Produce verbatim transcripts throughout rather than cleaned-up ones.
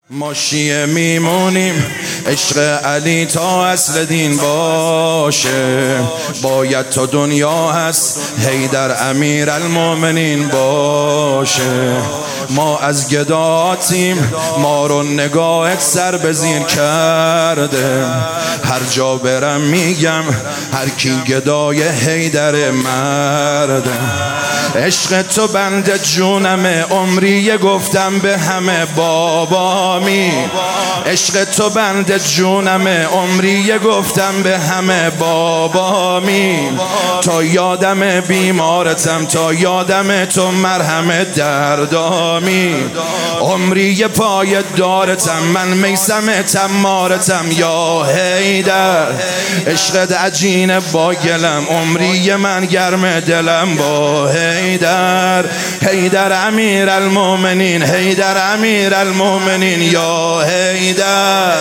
ما شیعه میمونیم عشق علی تا اصل دین باشه، باید تا دنیا هست حیدر امیر المومنین باشه. ما از گداتیم، ما رو نگاهت سر به زیر کرده، هر جا برم میگم هر کی گدای حیدر مرده. عشق تو بنده جونم عمری گفتم به همه بابامی، عشق تو بنده جونم عمری گفتم به همه بابامی. تا یادم بیمارتم، تا یادم تو مرهم دردامی، عمری پای دارتم من میسم تمارتم یا حیدر. عشقت عجین با گلم، عمری من گرم دلم با حیدر. حیدر امیر المومنین، حیدر امیر المومنین یا حیدر.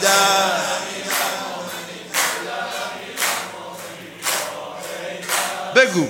بگو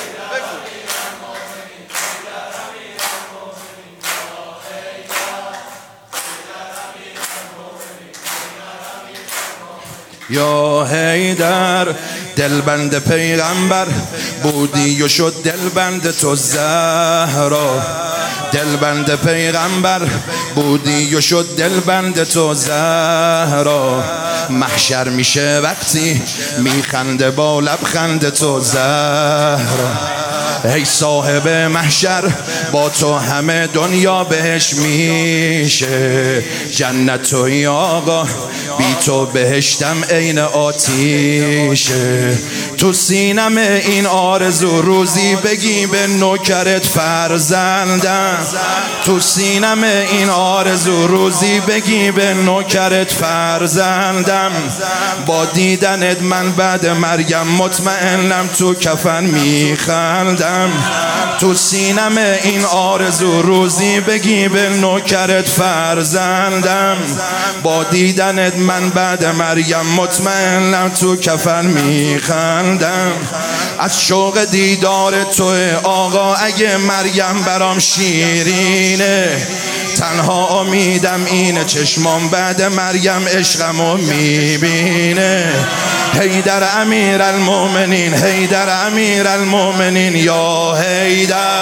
یا حیدر. دلبند پیغمبر بودی و شد دلبند تو زهرا، دلبند پیغمبر بودی و شد دلبند تو زهرا. محشر میشه وقتی میخنده با لبخند تو زهرا. ای صاحب محشر با تو همه دنیا بهش میشه، جنت توی آقا بی تو بهشتم عین آتیشه. تو سینم این آرزو روزی بگی به نوکرت فرزندم، تو سینم این آرزو روزی بگی به نوکرت فرزندم. با دیدنت من بعد مرگم مطمئنم تو کفن میخندم. تو سینم این آرزو روزی بگی به نوکرت فرزندم. با دیدنت من بعد مرگم مطمئنم تو کفن میخندم. از شوق دیدار تو آقا اگه مرگم برام شیرینه، تنها امیدم اینه چشمام بعد مرگم عشقمو میبینه. حیدر امیر المومنین، حیدر امیر المومنین یا حیدر.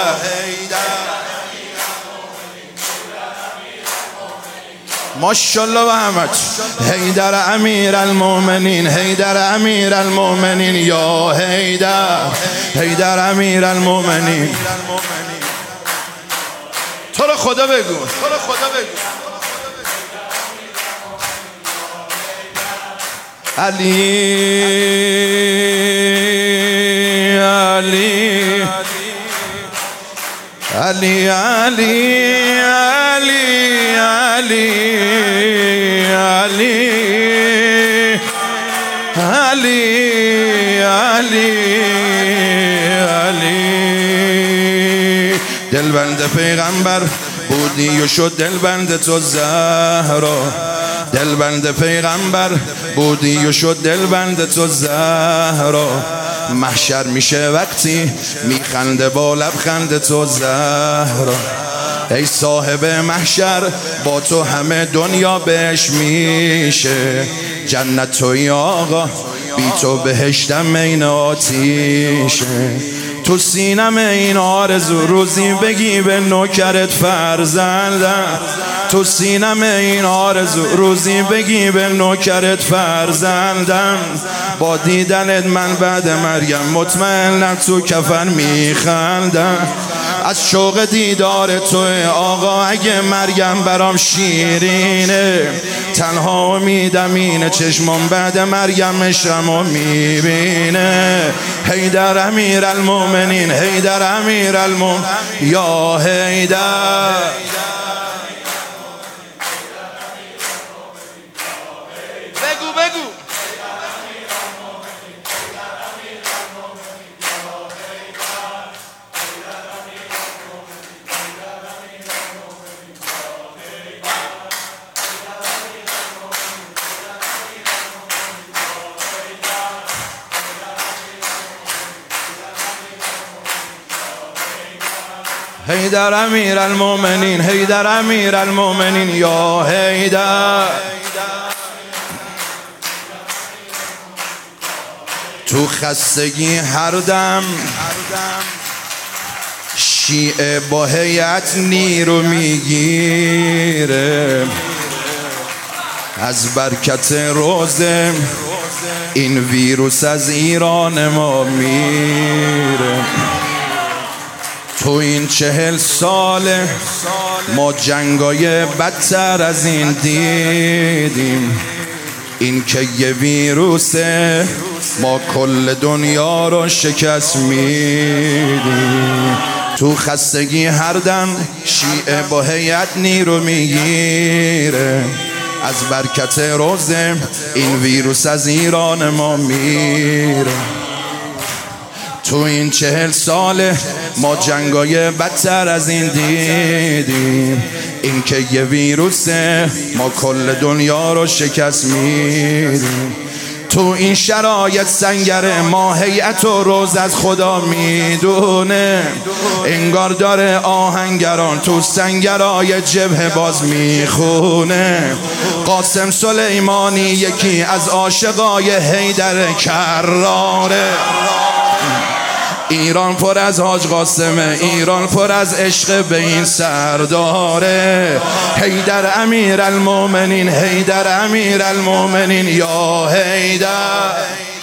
ماشاءالله و احمد. حیدر امیر المومنین، حیدر امیر المومنین یا حیدر. حیدر امیر المومنین. تو رو خدا بگو، تو رو خدا بگو. علی علی علی علی علی علی علی علی علی علی. دلبند پیغمبر بودی و شد دلبند تو زهرا، دلبند پیغمبر بودی و شد دلبند تو زهرا. محشر میشه وقتی میخنده با لبخند تو زهرا. ای صاحب محشر با تو همه دنیا بهش میشه، جنت توی آقا بی تو بهشتم عین آتیشه. تو سینم این آرزو روزی بگی به نوکرت فرزندم، تو سینم این آرزو روزی بگی به نوکرت فرزندم. با دیدنت من بعد مرگم مطمئنم تو کفن میخندم. از شوق دیدار تو آقا اگه مرگم برام شیرینه، تنها امیدم اینه چشمم بعد مرگم عشقمو میبینه. حیدر امیر المومنین، حیدر امیر المومنین یا حیدر. بگو بگو حیدر امیر المومنین، حیدر امیر المومنین یا حیدر. تو خستگی هر دم شیعه با هیئت نیرو میگیره، از برکت روزه این ویروس از ایران ما میره. تو این چهل ساله ما جنگای بدتر از این دیدیم، این که یه ویروسه ما کل دنیا رو شکست میدیم. تو خستگی هر دم شیعه با هیئت نیرو میگیره، از برکت روزه این ویروس از ایران ما میره. تو این چهل ساله ما جنگای بدتر از این دیدیم، این که یه ویروسه ما کل دنیا رو شکست میدیم. تو این شرایط سنگره ما هیئت و روز از خدا میدونه، انگار داره آهنگران تو سنگرای جبهه باز میخونه. قاسم سلیمانی یکی از عاشقای حیدر کراره، ایران پر از حاج قاسمه، ایران پر از عشق به این سرداره. حیدر امیر المومنین، حیدر امیر المومنین یا حیدر.